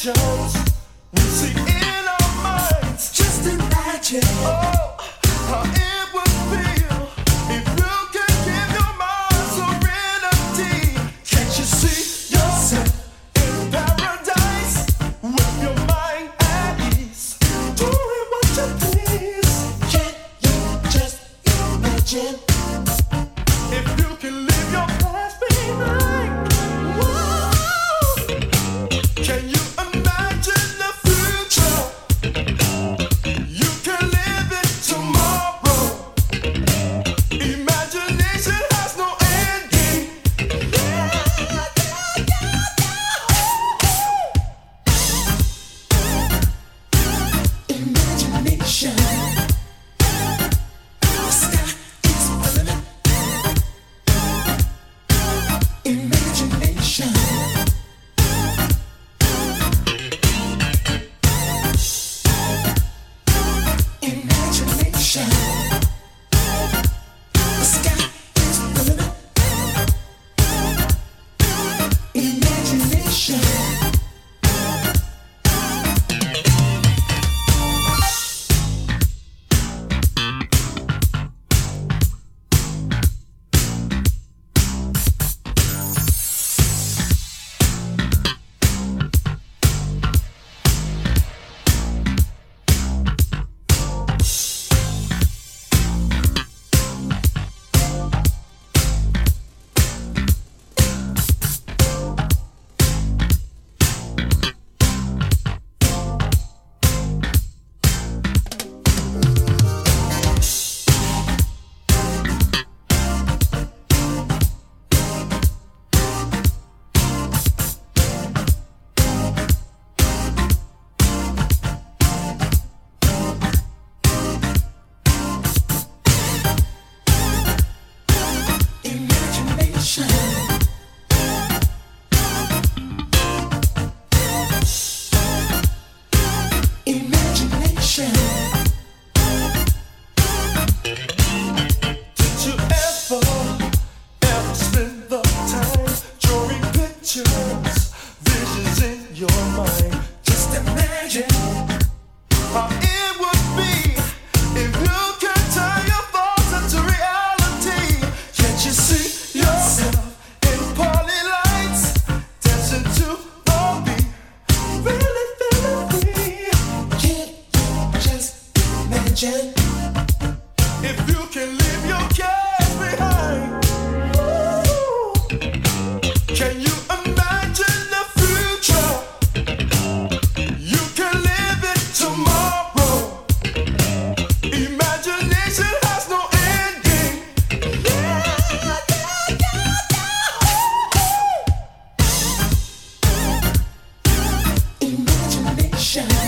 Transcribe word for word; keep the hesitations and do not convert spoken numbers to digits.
visions we see in our minds. Just imagine, oh, how it would feel if you could give your mind serenity. Can't you see yourself in paradise with your mind at ease, doing what you please? Can't you just imagine if you can live your past behind? Whoa. Can you imagine the future? You can live it tomorrow. Imagination has no ending. Imagination. The sky is the limit. Imagination. Imagination. The sky is the limit. Imagination. Imagination. Did you ever, ever spend the time drawing pictures, visions in your mind? Just imagine how it would be if you could turn your thoughts into reality. Can't you see yourself in party lights, dancing to the beat, really feeling free? Can't you just imagine if you can leave your cares behind? Ooh. Can you imagine the future? You can live it tomorrow. Imagination has no ending. Imagination.